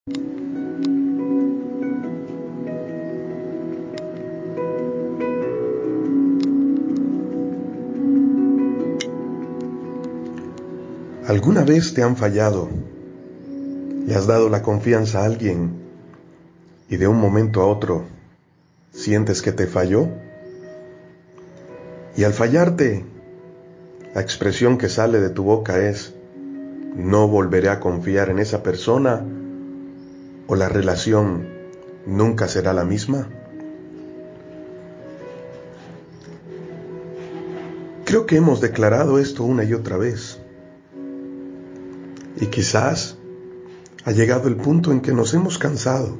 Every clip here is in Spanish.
¿Alguna vez te han fallado? ¿Le has dado la confianza a alguien y de un momento a otro sientes que te falló? Y al fallarte, la expresión que sale de tu boca es: no volveré a confiar en esa persona, o la relación nunca será la misma. Creo que hemos declarado esto una y otra vez. Y quizás ha llegado el punto en que nos hemos cansado.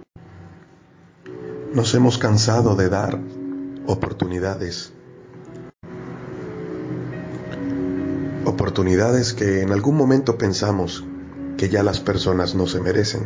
Nos hemos cansado de dar oportunidades. Oportunidades que en algún momento pensamos que ya las personas no se merecen.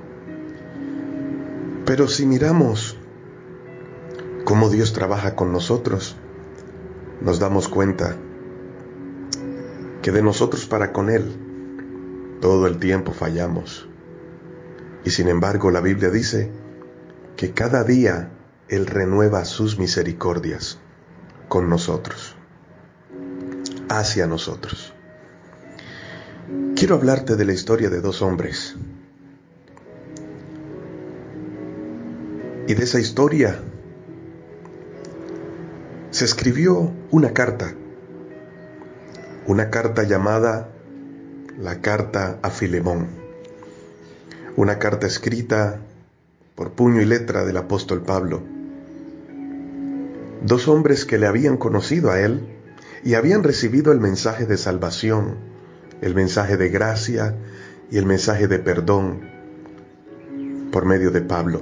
Pero si miramos cómo Dios trabaja con nosotros, nos damos cuenta que de nosotros para con Él todo el tiempo fallamos. Y sin embargo, la Biblia dice que cada día Él renueva sus misericordias con nosotros, hacia nosotros. Quiero hablarte de la historia de dos hombres. Y de esa historia se escribió una carta llamada la carta a Filemón, una carta escrita por puño y letra del apóstol Pablo. Dos hombres que le habían conocido a él y habían recibido el mensaje de salvación, el mensaje de gracia y el mensaje de perdón por medio de Pablo.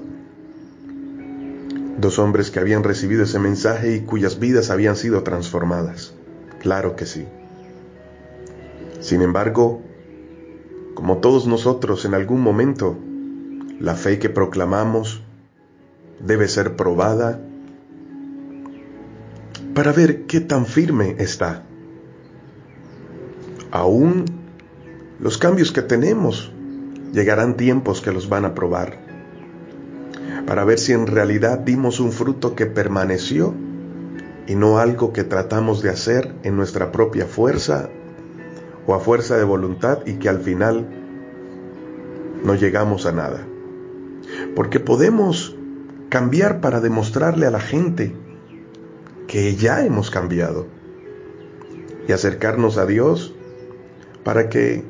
Dos hombres que habían recibido ese mensaje y cuyas vidas habían sido transformadas. Claro que sí. Sin embargo, como todos nosotros en algún momento, la fe que proclamamos debe ser probada para ver qué tan firme está. Aún los cambios que tenemos, llegarán tiempos que los van a probar, para ver si en realidad dimos un fruto que permaneció y no algo que tratamos de hacer en nuestra propia fuerza o a fuerza de voluntad y que al final no llegamos a nada. Porque podemos cambiar para demostrarle a la gente que ya hemos cambiado y acercarnos a Dios para que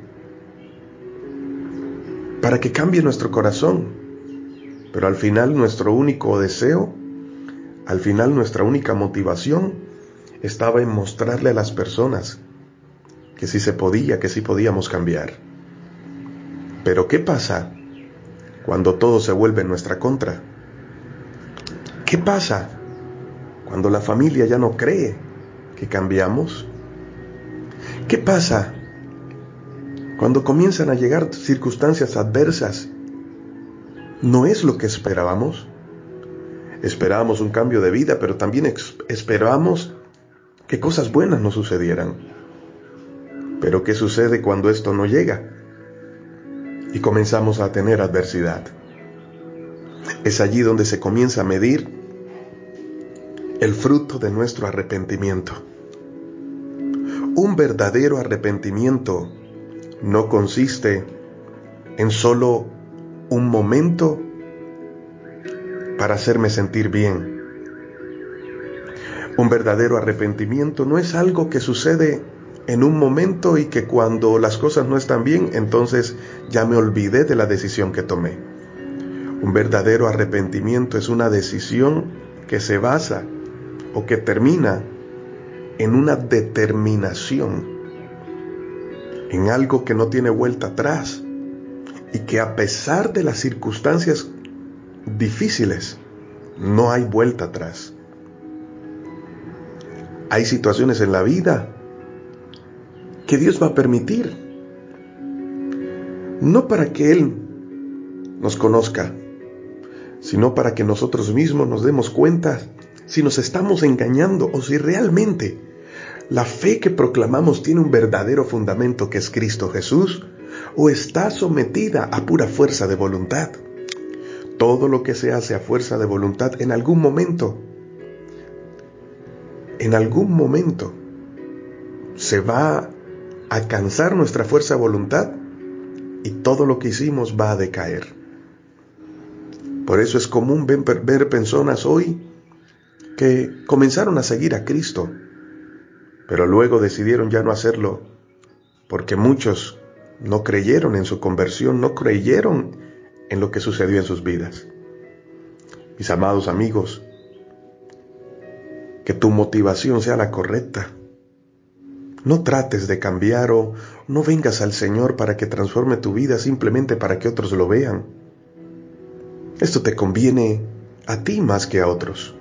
cambie nuestro corazón. Pero al final nuestro único deseo, al final nuestra única motivación estaba en mostrarle a las personas que sí se podía, que sí podíamos cambiar. Pero ¿qué pasa cuando todo se vuelve en nuestra contra? ¿Qué pasa cuando la familia ya no cree que cambiamos? ¿Qué pasa cuando comienzan a llegar circunstancias adversas? ¿No es lo que esperábamos? Esperábamos un cambio de vida, pero también esperábamos que cosas buenas nos sucedieran. Pero ¿qué sucede cuando esto no llega? Y comenzamos a tener adversidad. Es allí donde se comienza a medir el fruto de nuestro arrepentimiento. Un verdadero arrepentimiento no consiste en solo un momento para hacerme sentir bien. Un verdadero arrepentimiento no es algo que sucede en un momento y que cuando las cosas no están bien, entonces ya me olvidé de la decisión que tomé. Un verdadero arrepentimiento es una decisión que se basa o que termina en una determinación, en algo que no tiene vuelta atrás y que a pesar de las circunstancias difíciles, no hay vuelta atrás. Hay situaciones en la vida que Dios va a permitir, no para que Él nos conozca, sino para que nosotros mismos nos demos cuenta si nos estamos engañando o si realmente la fe que proclamamos tiene un verdadero fundamento que es Cristo Jesús, o está sometida a pura fuerza de voluntad. Todo lo que se hace a fuerza de voluntad en algún momento se va a cansar nuestra fuerza de voluntad y todo lo que hicimos va a decaer. Por eso es común ver personas hoy que comenzaron a seguir a Cristo, pero luego decidieron ya no hacerlo porque muchos no creyeron en su conversión, no creyeron en lo que sucedió en sus vidas. Mis amados amigos, que tu motivación sea la correcta. No trates de cambiar o no vengas al Señor para que transforme tu vida simplemente para que otros lo vean. Esto te conviene a ti más que a otros.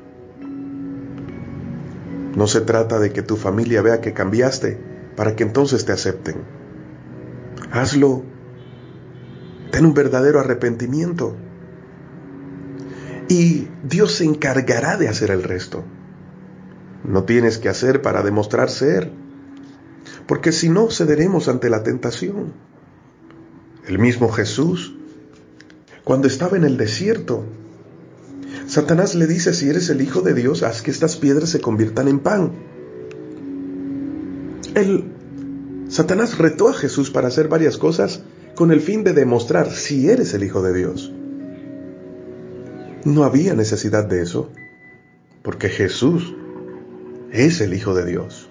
No se trata de que tu familia vea que cambiaste para que entonces te acepten. Hazlo. Ten un verdadero arrepentimiento. Y Dios se encargará de hacer el resto. No tienes que hacer para demostrar ser, porque si no cederemos ante la tentación. El mismo Jesús, cuando estaba en el desierto, Satanás le dice: si eres el Hijo de Dios, haz que estas piedras se conviertan en pan. Satanás retó a Jesús para hacer varias cosas con el fin de demostrar si eres el Hijo de Dios. No había necesidad de eso, porque Jesús es el Hijo de Dios.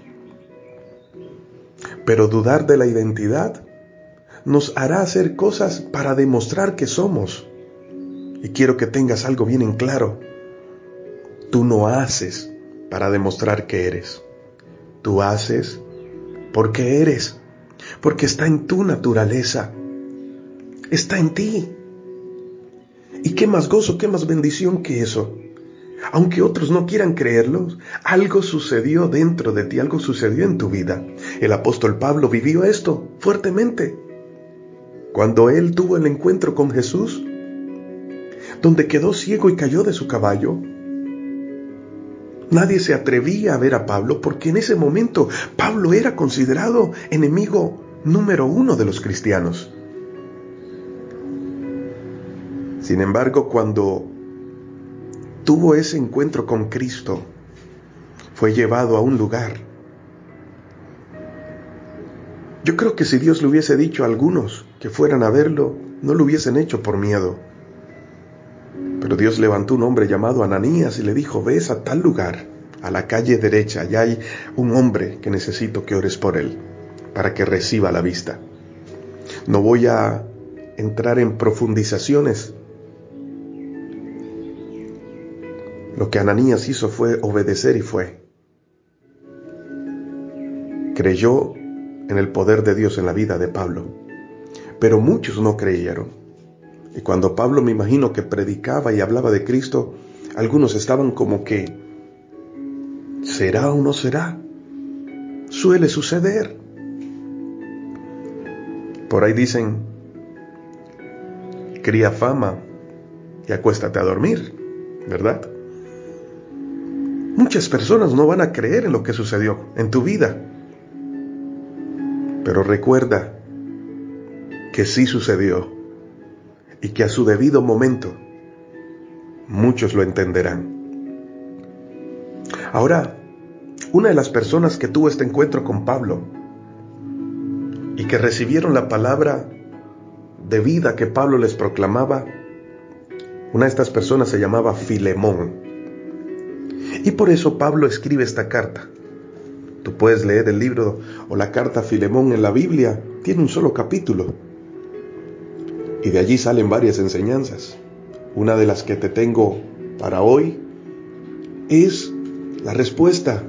Pero dudar de la identidad nos hará hacer cosas para demostrar que somos. Y quiero que tengas algo bien en claro. Tú no haces para demostrar que eres. Tú haces porque eres. Porque está en tu naturaleza. Está en ti. ¿Y qué más gozo, qué más bendición que eso? Aunque otros no quieran creerlo, algo sucedió dentro de ti, algo sucedió en tu vida. El apóstol Pablo vivió esto fuertemente. Cuando él tuvo el encuentro con Jesús, donde quedó ciego y cayó de su caballo, nadie se atrevía a ver a Pablo porque en ese momento Pablo era considerado enemigo número 1 de los cristianos. Sin embargo, cuando tuvo ese encuentro con Cristo, fue llevado a un lugar. Yo creo que si Dios le hubiese dicho a algunos que fueran a verlo, no lo hubiesen hecho por miedo. Pero Dios levantó un hombre llamado Ananías y le dijo: ves a tal lugar, a la calle derecha, allá hay un hombre que necesito que ores por él, para que reciba la vista. No voy a entrar en profundizaciones. Lo que Ananías hizo fue obedecer y fue. Creyó en el poder de Dios en la vida de Pablo. Pero muchos no creyeron. Y cuando Pablo, me imagino que predicaba y hablaba de Cristo, algunos estaban como que, ¿será o no será? Suele suceder. Por ahí dicen: cría fama y acuéstate a dormir, ¿verdad? Muchas personas no van a creer en lo que sucedió en tu vida. Pero recuerda que sí sucedió y que a su debido momento muchos lo entenderán. Ahora, una de las personas que tuvo este encuentro con Pablo y que recibieron la palabra de vida que Pablo les proclamaba, una de estas personas se llamaba Filemón. Y por eso Pablo escribe esta carta. Tú puedes leer el libro o la carta a Filemón en la Biblia, tiene un solo capítulo. Y de allí salen varias enseñanzas. Una de las que te tengo para hoy es la respuesta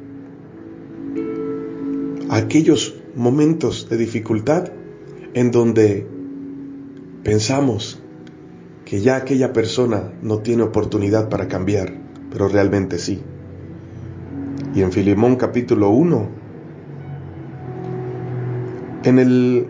a aquellos momentos de dificultad en donde pensamos que ya aquella persona no tiene oportunidad para cambiar, pero realmente sí. Y en Filemón capítulo 1, en el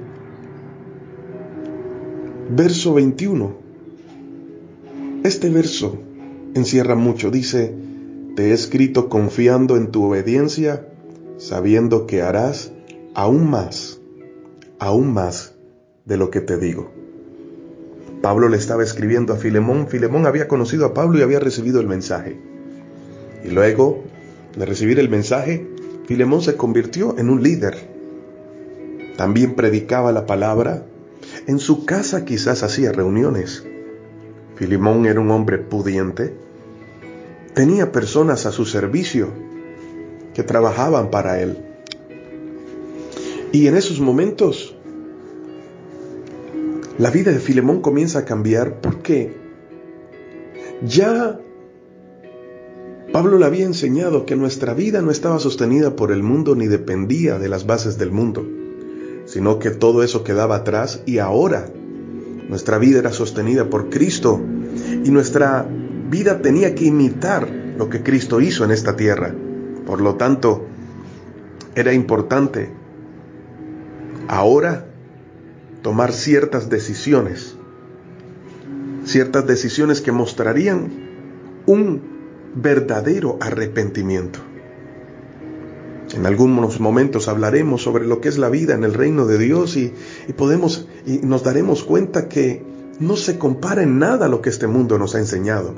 verso 21, este verso encierra mucho. Dice: te he escrito confiando en tu obediencia, sabiendo que harás aún más de lo que te digo. Pablo le estaba escribiendo a Filemón. Filemón había conocido a Pablo y había recibido el mensaje. Y luego de recibir el mensaje, Filemón se convirtió en un líder. También predicaba la palabra. En su casa quizás hacía reuniones. Filemón era un hombre pudiente. Tenía personas a su servicio que trabajaban para él. Y en esos momentos, la vida de Filemón comienza a cambiar porque ya Pablo le había enseñado que nuestra vida no estaba sostenida por el mundo ni dependía de las bases del mundo, sino que todo eso quedaba atrás y ahora nuestra vida era sostenida por Cristo y nuestra vida tenía que imitar lo que Cristo hizo en esta tierra. Por lo tanto, era importante ahora tomar ciertas decisiones que mostrarían un verdadero arrepentimiento. En algunos momentos hablaremos sobre lo que es la vida en el reino de Dios y nos daremos cuenta que no se compara en nada a lo que este mundo nos ha enseñado.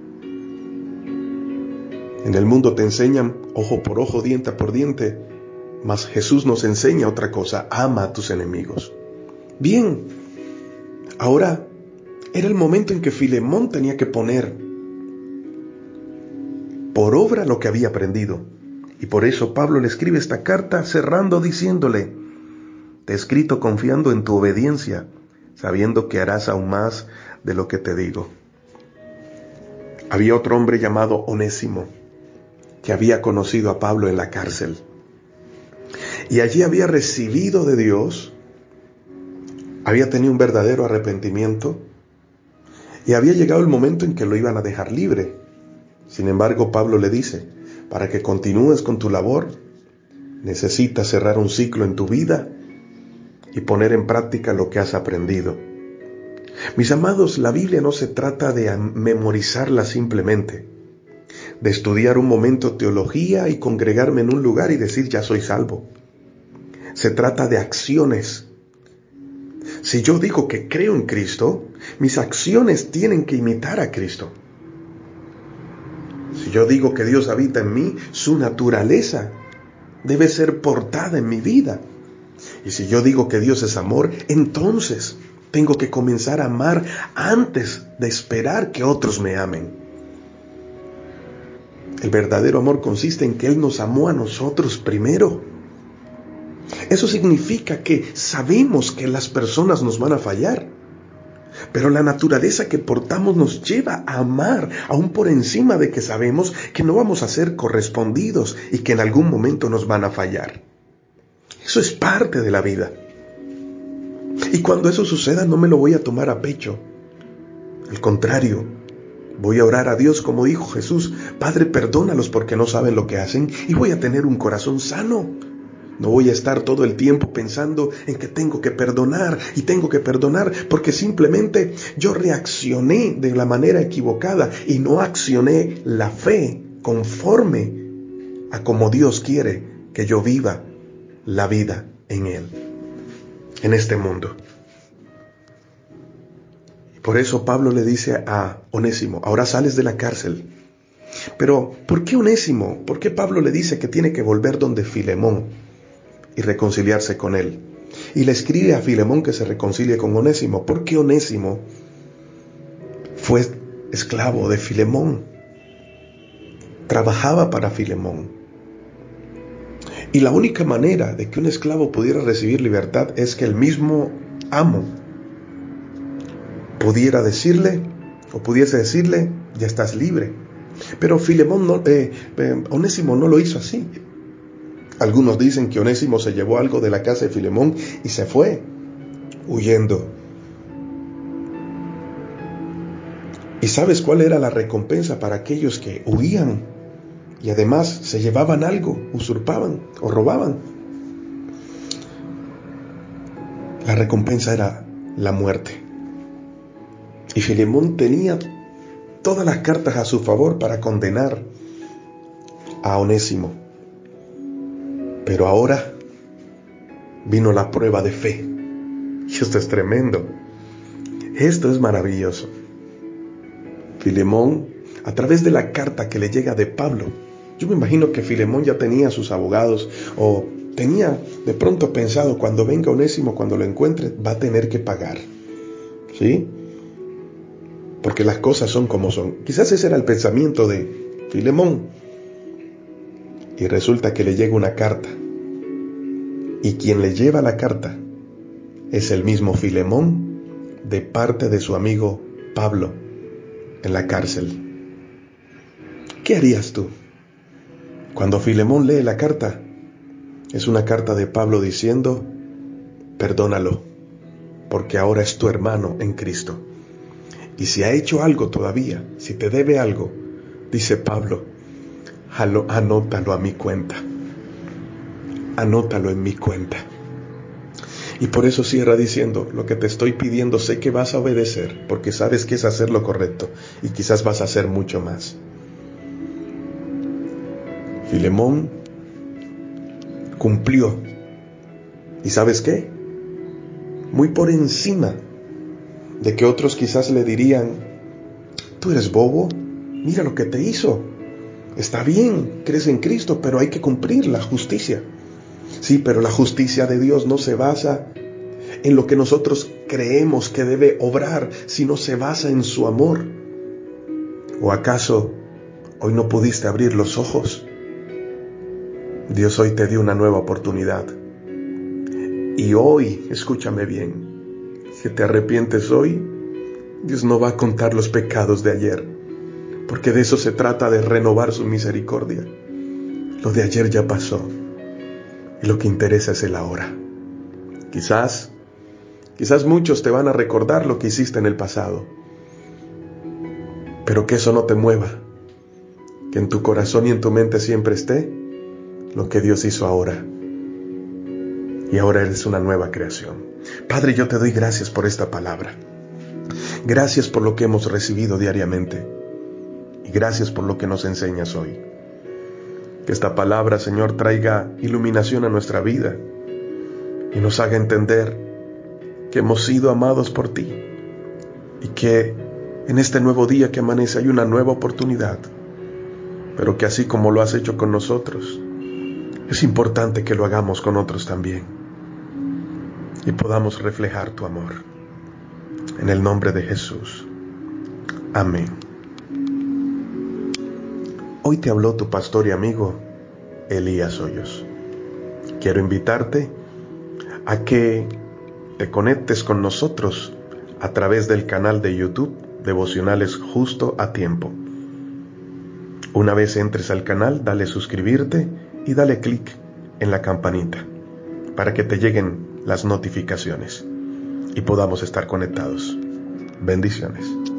En el mundo te enseñan ojo por ojo, diente por diente, mas Jesús nos enseña otra cosa: ama a tus enemigos. Bien, ahora era el momento en que Filemón tenía que poner por obra lo que había aprendido. Y por eso Pablo le escribe esta carta cerrando diciéndole: te he escrito confiando en tu obediencia, sabiendo que harás aún más de lo que te digo. Había otro hombre llamado Onésimo, que había conocido a Pablo en la cárcel. Y allí había recibido de Dios, había tenido un verdadero arrepentimiento, y había llegado el momento en que lo iban a dejar libre. Sin embargo, Pablo le dice: para que continúes con tu labor, necesitas cerrar un ciclo en tu vida y poner en práctica lo que has aprendido. Mis amados, la Biblia no se trata de memorizarla simplemente, de estudiar un momento teología y congregarme en un lugar y decir ya soy salvo. Se trata de acciones. Si yo digo que creo en Cristo, mis acciones tienen que imitar a Cristo. Si yo digo que Dios habita en mí, su naturaleza debe ser portada en mi vida. Y si yo digo que Dios es amor, entonces tengo que comenzar a amar antes de esperar que otros me amen. El verdadero amor consiste en que Él nos amó a nosotros primero. Eso significa que sabemos que las personas nos van a fallar, pero la naturaleza que portamos nos lleva a amar, aún por encima de que sabemos que no vamos a ser correspondidos y que en algún momento nos van a fallar. Eso es parte de la vida. Y cuando eso suceda, no me lo voy a tomar a pecho. Al contrario, voy a orar a Dios como dijo Jesús: Padre, perdónalos porque no saben lo que hacen, y voy a tener un corazón sano. No voy a estar todo el tiempo pensando en que tengo que perdonar y tengo que perdonar porque simplemente yo reaccioné de la manera equivocada y no accioné la fe conforme a como Dios quiere que yo viva la vida en Él, en este mundo. Por eso Pablo le dice a Onésimo: ahora sales de la cárcel. Pero ¿por qué Onésimo? ¿Por qué Pablo le dice que tiene que volver donde Filemón y reconciliarse con él? Y le escribe a Filemón que se reconcilie con Onésimo, porque Onésimo fue esclavo de Filemón, trabajaba para Filemón. Y la única manera de que un esclavo pudiera recibir libertad es que el mismo amo pudiera decirle, o pudiese decirle: ya estás libre. Pero Onésimo no lo hizo así. Algunos dicen que Onésimo se llevó algo de la casa de Filemón y se fue, huyendo. ¿Y sabes cuál era la recompensa para aquellos que huían y además se llevaban algo, usurpaban o robaban? La recompensa era la muerte. Y Filemón tenía todas las cartas a su favor para condenar a Onésimo. Pero ahora vino la prueba de fe. Y esto es tremendo. Esto es maravilloso. Filemón, a través de la carta que le llega de Pablo, yo me imagino que Filemón ya tenía a sus abogados o tenía de pronto pensado, cuando venga Onésimo, cuando lo encuentre, va a tener que pagar. ¿Sí? Porque las cosas son como son. Quizás ese era el pensamiento de Filemón. Y resulta que le llega una carta. Y quien le lleva la carta es el mismo Filemón, de parte de su amigo Pablo en la cárcel. ¿Qué harías tú? Cuando Filemón lee la carta, es una carta de Pablo diciendo, perdónalo, porque ahora es tu hermano en Cristo. Y si ha hecho algo todavía, si te debe algo, dice Pablo, anótalo a mi cuenta. Anótalo en mi cuenta. Y por eso cierra diciendo, lo que te estoy pidiendo sé que vas a obedecer, porque sabes que es hacer lo correcto, y quizás vas a hacer mucho más. Filemón cumplió. ¿Y sabes qué? Muy por encima de que otros quizás le dirían, tú eres bobo, mira lo que te hizo. Está bien, crees en Cristo, pero hay que cumplir la justicia. Sí, pero la justicia de Dios no se basa en lo que nosotros creemos que debe obrar, sino se basa en su amor. ¿O acaso hoy no pudiste abrir los ojos? Dios hoy te dio una nueva oportunidad. Y hoy, escúchame bien, si te arrepientes hoy, Dios no va a contar los pecados de ayer, porque de eso se trata, de renovar su misericordia. Lo de ayer ya pasó, y lo que interesa es el ahora. Quizás muchos te van a recordar lo que hiciste en el pasado, pero que eso no te mueva, que en tu corazón y en tu mente siempre esté lo que Dios hizo ahora. Y ahora eres una nueva creación. Padre, yo te doy gracias por esta palabra. Gracias por lo que hemos recibido diariamente. Y gracias por lo que nos enseñas hoy. Que esta palabra, Señor, traiga iluminación a nuestra vida y nos haga entender que hemos sido amados por ti y que en este nuevo día que amanece hay una nueva oportunidad, pero que así como lo has hecho con nosotros, es importante que lo hagamos con otros también y podamos reflejar tu amor. En el nombre de Jesús. Amén. Hoy te habló tu pastor y amigo Elías Hoyos. Quiero invitarte a que te conectes con nosotros a través del canal de YouTube Devocionales Justo a Tiempo. Una vez entres al canal, dale suscribirte y dale clic en la campanita para que te lleguen las notificaciones y podamos estar conectados. Bendiciones.